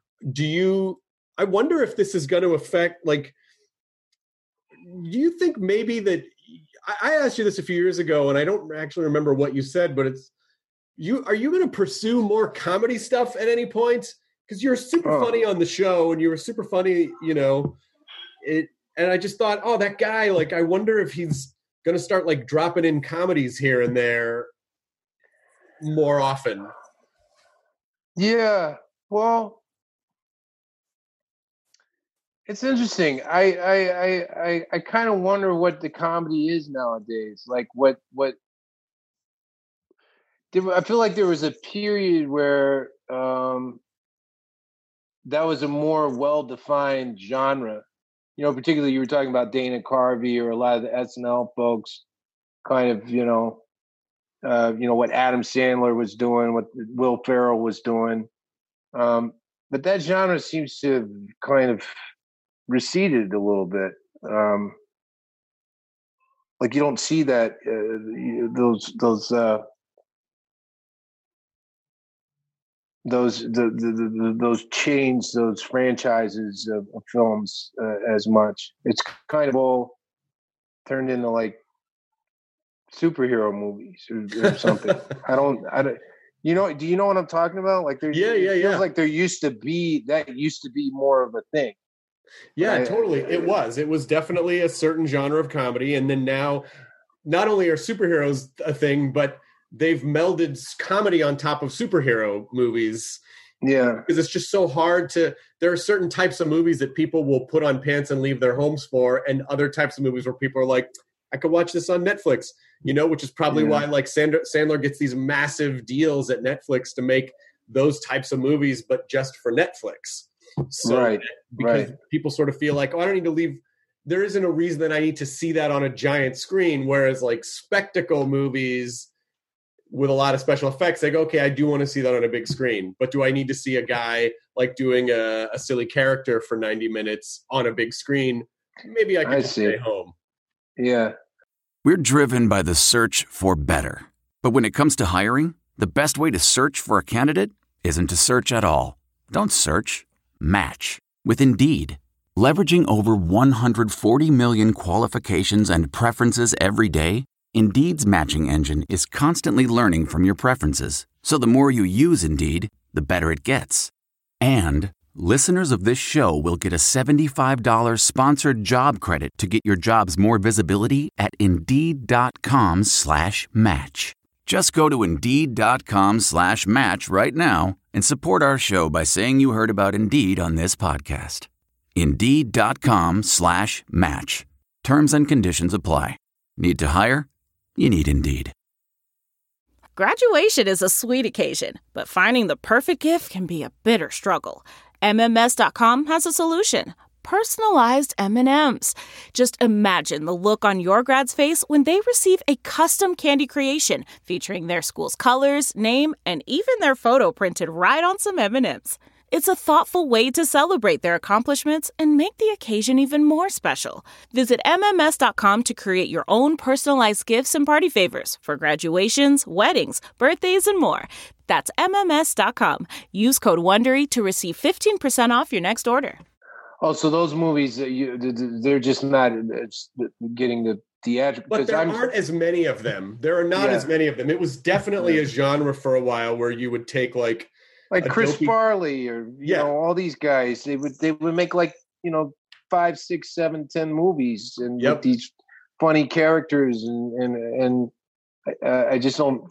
wonder if this is going to affect, like, do you think maybe that, I asked you this a few years ago and I don't actually remember what you said, but are you going to pursue more comedy stuff at any point? Because you're super funny on the show and you were super funny, and I just thought, that guy, like, I wonder if he's going to start like dropping in comedies here and there more often. Yeah. Well, it's interesting. I kind of wonder what the comedy is nowadays. Like I feel like there was a period where that was a more well-defined genre. Particularly you were talking about Dana Carvey or a lot of the SNL folks, kind of, what Adam Sandler was doing, what Will Ferrell was doing. But that genre seems to have kind of receded a little bit. Like you don't see that those chains, those franchises of films as much. It's kind of all turned into like superhero movies or something. I don't. Do you know what I'm talking about? Like it feels like there used to be more of a thing. Yeah, totally. It was definitely a certain genre of comedy. And then now not only are superheroes a thing, but they've melded comedy on top of superhero movies. Yeah. Because it's just so hard there are certain types of movies that people will put on pants and leave their homes for, and other types of movies where people are like, I could watch this on Netflix, which is probably why like Sandler gets these massive deals at Netflix to make those types of movies, but just for Netflix. So because people sort of feel like, I don't need to leave. There isn't a reason that I need to see that on a giant screen. Whereas like spectacle movies with a lot of special effects, they go, okay, I do want to see that on a big screen, but do I need to see a guy like doing a silly character for 90 minutes on a big screen? Maybe I could just stay home. Yeah. We're driven by the search for better. But when it comes to hiring, the best way to search for a candidate isn't to search at all. Don't search. Match with Indeed. Leveraging over 140 million qualifications and preferences every day, Indeed's matching engine is constantly learning from your preferences. So the more you use Indeed, the better it gets. And listeners of this show will get a $75 sponsored job credit to get your jobs more visibility at Indeed.com/match. Just go to Indeed.com/match right now and support our show by saying you heard about Indeed on this podcast. Indeed.com/match. Terms and conditions apply. Need to hire? You need Indeed. Graduation is a sweet occasion, but finding the perfect gift can be a bitter struggle. MMS.com has a solution. Personalized M&Ms. Just imagine the look on your grad's face when they receive a custom candy creation featuring their school's colors, name, and even their photo printed right on some M&Ms. It's a thoughtful way to celebrate their accomplishments and make the occasion even more special. Visit MMS.com to create your own personalized gifts and party favors for graduations, weddings, birthdays, and more. That's MMS.com. Use code WONDERY to receive 15% off your next order. Oh, so those movies, they're just not getting the theatrical. But there aren't as many of them. There are not as many of them. It was definitely a genre for a while where you would take like like Chris Farley or you know all these guys. They would make like 5, 6, 7, 10 movies and with these funny characters and I just don't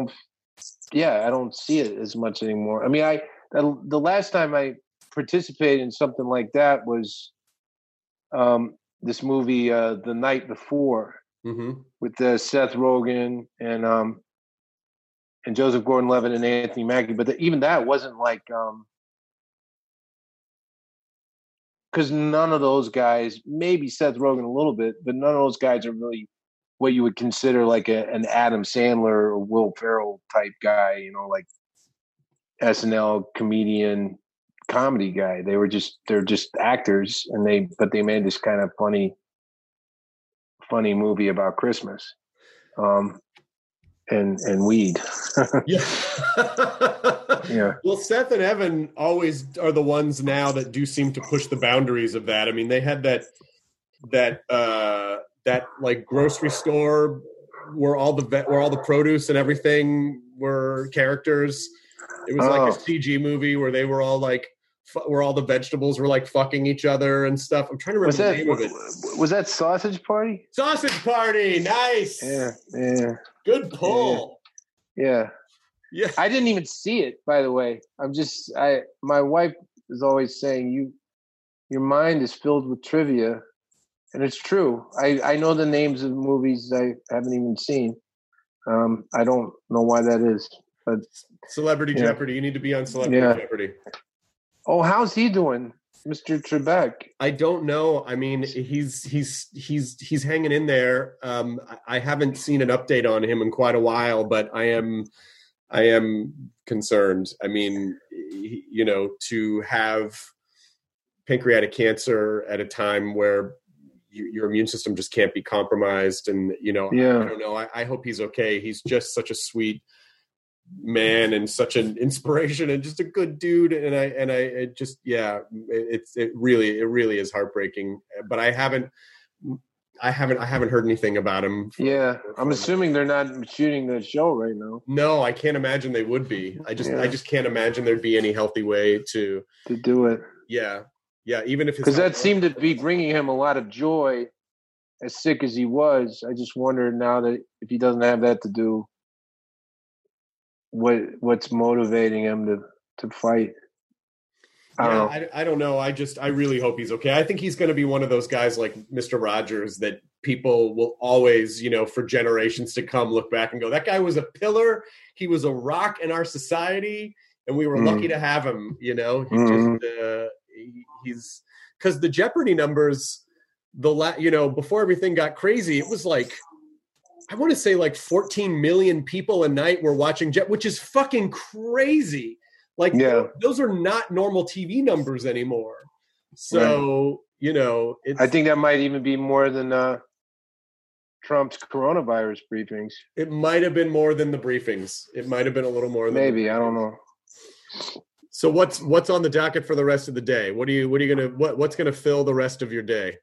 see it as much anymore. I mean, the last time I participated in something like that was this movie The Night Before with Seth Rogen and Joseph Gordon-Levitt and Anthony Mackie, but even that wasn't like because none of those guys, maybe Seth Rogen a little bit, but none of those guys are really what you would consider like an Adam Sandler or Will Ferrell type guy, like SNL comedian comedy guy. They're just actors, but they made this kind of funny movie about Christmas, and weed. Yeah. Yeah. Well, Seth and Evan always are the ones now that do seem to push the boundaries of that. I mean, they had that like grocery store where all the produce and everything were characters. It was like a CG movie where they were all like, where all the vegetables were like fucking each other and stuff. I'm trying to remember the name of it. Was that Sausage Party? Sausage Party, nice. Yeah. Good pull. Yeah. I didn't even see it, by the way. My wife is always saying your mind is filled with trivia, and it's true. I know the names of movies I haven't even seen. I don't know why that is, but Celebrity Jeopardy. You need to be on Celebrity Jeopardy. Oh, how's he doing, Mr. Trebek? I don't know. I mean, he's hanging in there. I haven't seen an update on him in quite a while, but I am concerned. I mean, to have pancreatic cancer at a time where your immune system just can't be compromised, and I don't know. I hope he's okay. He's just such a sweet man and such an inspiration and just a good dude. And it really is heartbreaking. But I haven't heard anything about him. I'm assuming they're not shooting the show right now. No, I can't imagine they would be. I just can't imagine there'd be any healthy way to do it. Yeah. Even if because that seemed to be bringing him a lot of joy, as sick as he was. I just wonder now that if he doesn't have that to do, what's motivating him to fight. I don't know. I really hope he's okay. I think he's going to be one of those guys like Mr. Rogers that people will always, for generations to come, look back and go, that guy was a pillar. He was a rock in our society, and we were lucky to have him. He's because the Jeopardy numbers, before everything got crazy, it was like, I want to say like 14 million people a night were watching which is fucking crazy. Like, those are not normal TV numbers anymore. So, I think that might even be more than Trump's coronavirus briefings. It might have been more than the briefings. It might have been a little more than maybe. I don't know. So what's on the docket for the rest of the day? What's gonna fill the rest of your day?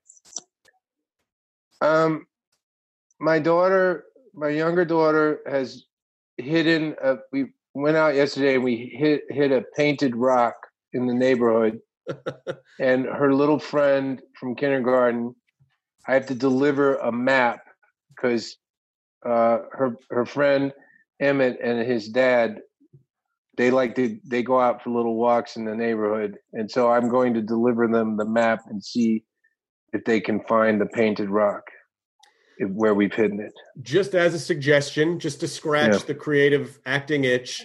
My younger daughter has hidden we went out yesterday and we hit a painted rock in the neighborhood. And her little friend from kindergarten, I have to deliver a map because her friend Emmett and his dad, they go out for little walks in the neighborhood. And so I'm going to deliver them the map and see if they can find the painted rock where we've hidden it. Just as a suggestion, just to scratch the creative acting itch,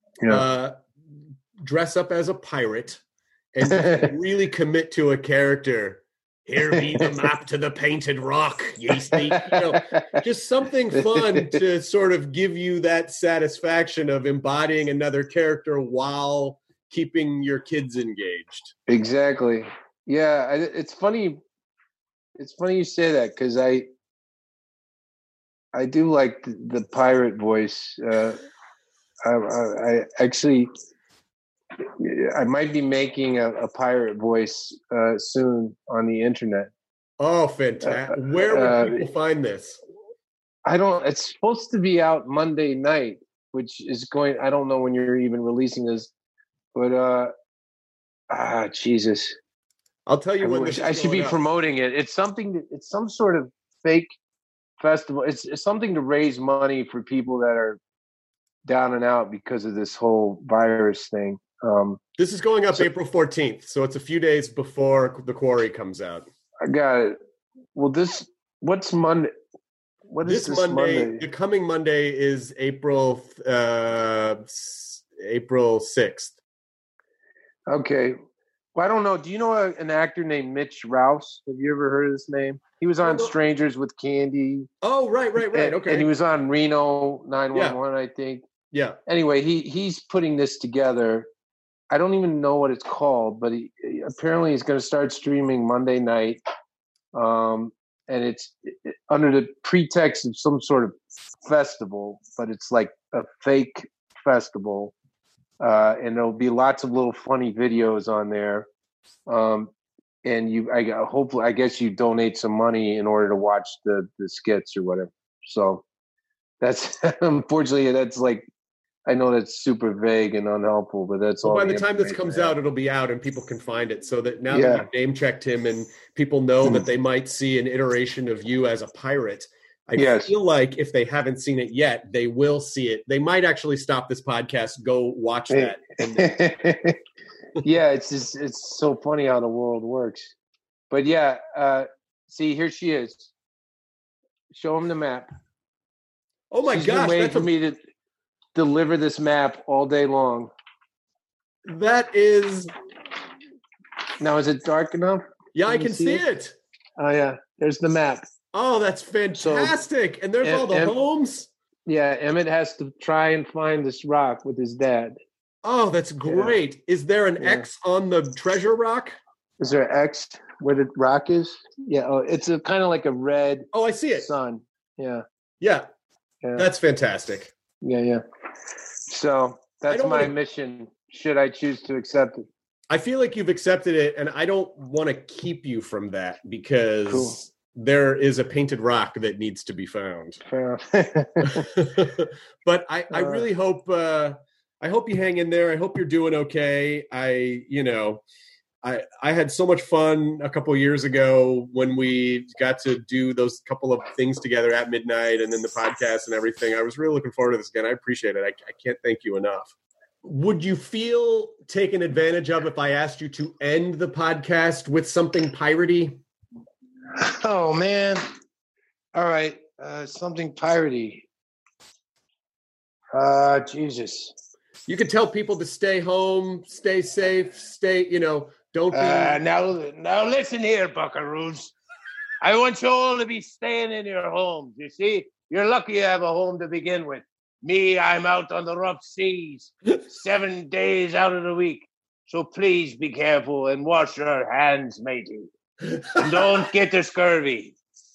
dress up as a pirate and really commit to a character. Here be the map to the painted rock, yeasty. Just something fun to sort of give you that satisfaction of embodying another character while keeping your kids engaged. Exactly. Yeah, it's funny. It's funny you say that because I do like the pirate voice. I actually, I might be making a pirate voice soon on the internet. Oh, fantastic! Where would people find this? It's supposed to be out Monday night, which is going. I don't know when you're even releasing this, But Jesus. I'll tell you when I should be promoting it. It's some sort of fake festival. It's something to raise money for people that are down and out because of this whole virus thing. This is going up April 14th, so it's a few days before The Quarry comes out. I got it. Well, what's Monday? What is this Monday? The coming Monday is April 6th. Okay. Well, I don't know. Do you know an actor named Mitch Rouse? Have you ever heard of this name? He was on Strangers with Candy. Oh, right. Okay. And he was on Reno 911, I think. Yeah. Anyway, he's putting this together. I don't even know what it's called, but apparently he's going to start streaming Monday night. And it's under the pretext of some sort of festival, but it's like a fake festival. And there'll be lots of little funny videos on there. And I guess you donate some money in order to watch the skits or whatever. So that's unfortunately that's like, I know that's super vague and unhelpful, but that's all. By the time this comes out, it'll be out and people can find it. So that now that you've name checked him and people know that they might see an iteration of you as a pirate. I feel like if they haven't seen it yet, they will see it. They might actually stop this podcast, go watch that. Yeah, it's so funny how the world works. But see, here she is. Show him the map. Oh my gosh! Been waiting for me to deliver this map all day long. That is. Now, is it dark enough? Yeah, I can see it. Oh yeah, there's the map. Oh, that's fantastic! And there's all the homes. Yeah, Emmett has to try and find this rock with his dad. Oh, that's great. Yeah. Is there an X on the treasure rock? Is there an X where the rock is? Yeah. Oh, it's a kind of like a red. Oh, I see it. Sun. Yeah. Yeah. That's fantastic. Yeah. So that's my mission. Should I choose to accept it? I feel like you've accepted it, and I don't want to keep you from that because there is a painted rock that needs to be found. But I really hope I hope you hang in there. I hope you're doing okay. I had so much fun a couple of years ago when we got to do those couple of things together at midnight and then the podcast and everything. I was really looking forward to this again. I appreciate it. I can't thank you enough. Would you feel taken advantage of if I asked you to end the podcast with something piratey? Oh, man. All right. Something piratey. Jesus. You could tell people to stay home, stay safe, don't be... Now listen here, buckaroos. I want you all to be staying in your homes, you see? You're lucky you have a home to begin with. Me, I'm out on the rough seas 7 days out of the week. So please be careful and wash your hands, matey. And don't get the scurvy.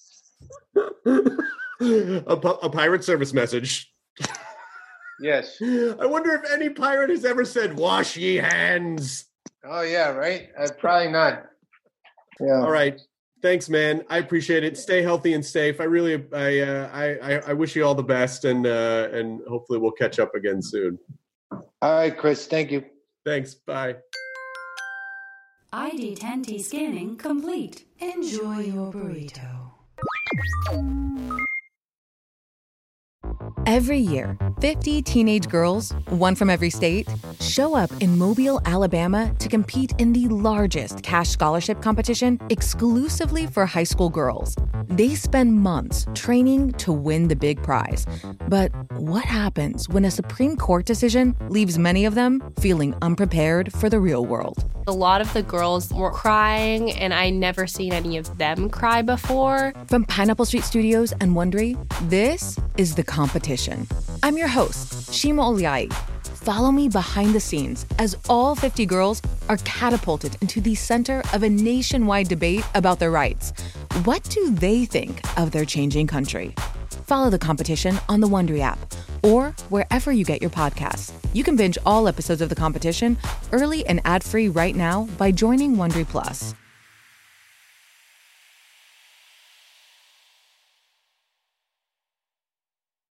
A pirate service message. Yes. I wonder if any pirate has ever said, wash ye hands. Oh, yeah, right? Probably not. Yeah. All right. Thanks, man. I appreciate it. Stay healthy and safe. I wish you all the best, and hopefully we'll catch up again soon. All right, Chris. Thank you. Thanks. Bye. ID10T scanning complete. Enjoy your burrito. Every year, 50 teenage girls, one from every state, show up in Mobile, Alabama to compete in the largest cash scholarship competition exclusively for high school girls. They spend months training to win the big prize. But what happens when a Supreme Court decision leaves many of them feeling unprepared for the real world? A lot of the girls were crying, and I never seen any of them cry before. From Pineapple Street Studios and Wondery, this is The Competition. I'm your host, Shima Oliai. Follow me behind the scenes as all 50 girls are catapulted into the center of a nationwide debate about their rights. What do they think of their changing country? Follow The Competition on the Wondery app or wherever you get your podcasts. You can binge all episodes of The Competition early and ad-free right now by joining Wondery Plus.